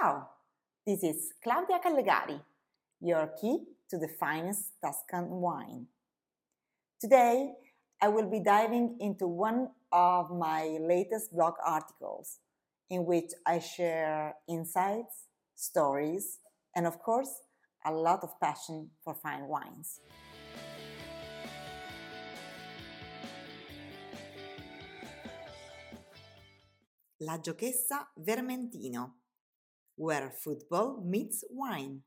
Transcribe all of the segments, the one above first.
Ciao, this is Claudia Callegari, your key to the finest Tuscan wine. Today, I will be diving into one of my latest blog articles in which I share insights, stories, and of course, a lot of passion for fine wines. La Giochessa Vermentino, where football meets wine.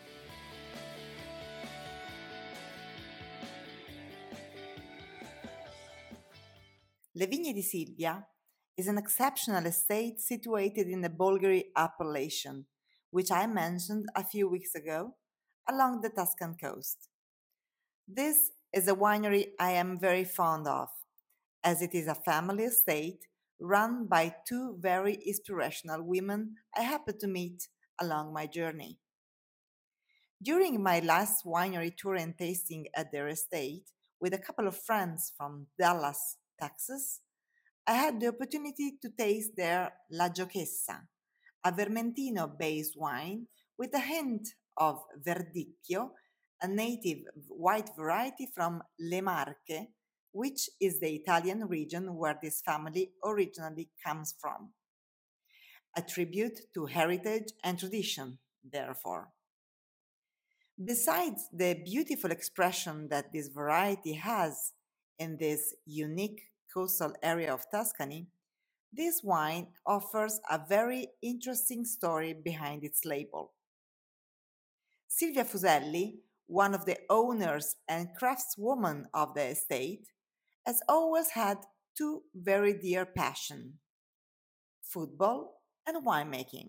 Le Vigne di Silvia is an exceptional estate situated in the Bolgheri appellation, which I mentioned a few weeks ago, along the Tuscan coast. This is a winery I am very fond of, as it is a family estate run by two very inspirational women I happened to meet along my journey. During my last winery tour and tasting at their estate with a couple of friends from Dallas, Texas, I had the opportunity to taste their La Giochessa, a Vermentino based wine with a hint of Verdicchio, a native white variety from Le Marche, which is the Italian region where this family originally comes from. A tribute to heritage and tradition, therefore. Besides the beautiful expression that this variety has in this unique coastal area of Tuscany, this wine offers a very interesting story behind its label. Silvia Fuselli, one of the owners and craftswoman of the estate, has always had two very dear passions: football and winemaking.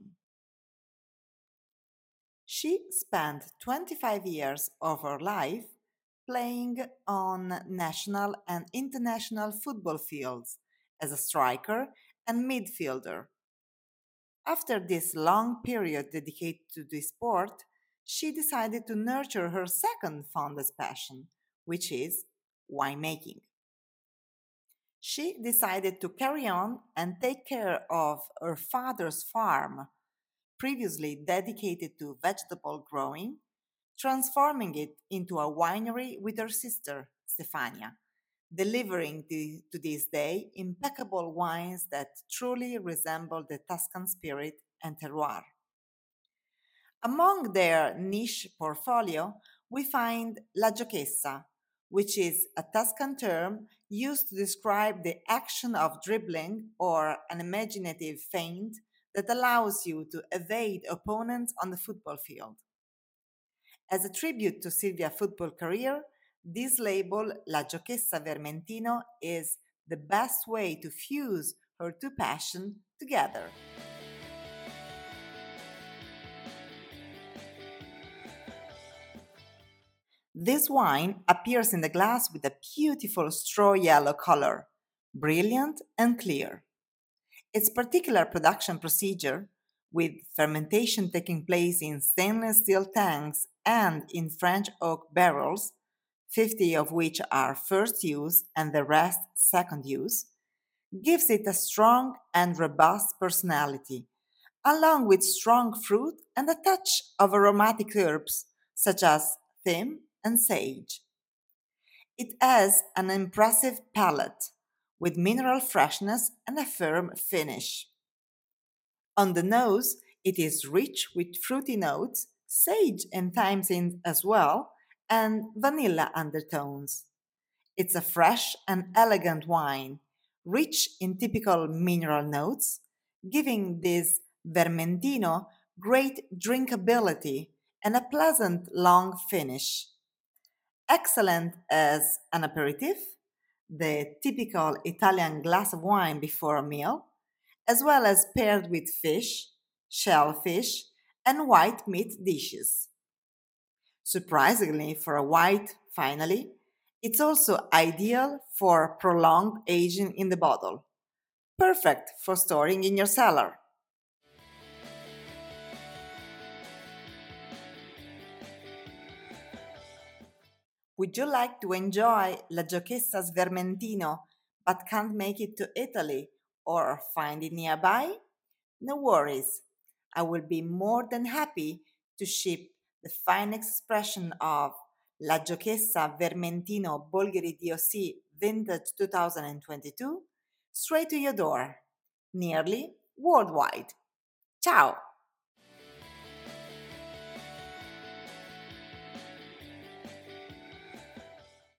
She spent 25 years of her life playing on national and international football fields as a striker and midfielder. After this long period dedicated to the sport, she decided to nurture her second fondest passion, which is winemaking. She decided to carry on and take care of her father's farm, previously dedicated to vegetable growing, transforming it into a winery with her sister, Stefania, delivering to this day impeccable wines that truly resemble the Tuscan spirit and terroir. Among their niche portfolio, we find La Giochessa, which is a Tuscan term used to describe the action of dribbling or an imaginative feint that allows you to evade opponents on the football field. As a tribute to Silvia's football career, this label, La Giochessa Vermentino, is the best way to fuse her two passions together. This wine appears in the glass with a beautiful straw yellow color, brilliant and clear. Its particular production procedure, with fermentation taking place in stainless steel tanks and in French oak barrels, 50 of which are first use and the rest second use, gives it a strong and robust personality, along with strong fruit and a touch of aromatic herbs such as thyme and sage. It has an impressive palate, with mineral freshness and a firm finish. On the nose, it is rich with fruity notes, sage and thyme in as well, and vanilla undertones. It's a fresh and elegant wine, rich in typical mineral notes, giving this Vermentino great drinkability and a pleasant long finish. Excellent as an aperitif, the typical Italian glass of wine before a meal, as well as paired with fish, shellfish, and white meat dishes. Surprisingly, for a white, finally, it's also ideal for prolonged aging in the bottle. Perfect for storing in your cellar. Would you like to enjoy La Giochessa's Vermentino but can't make it to Italy or find it nearby? No worries. I will be more than happy to ship the fine expression of La Giochessa Vermentino Bolgheri DOC Vintage 2022 straight to your door, nearly worldwide. Ciao!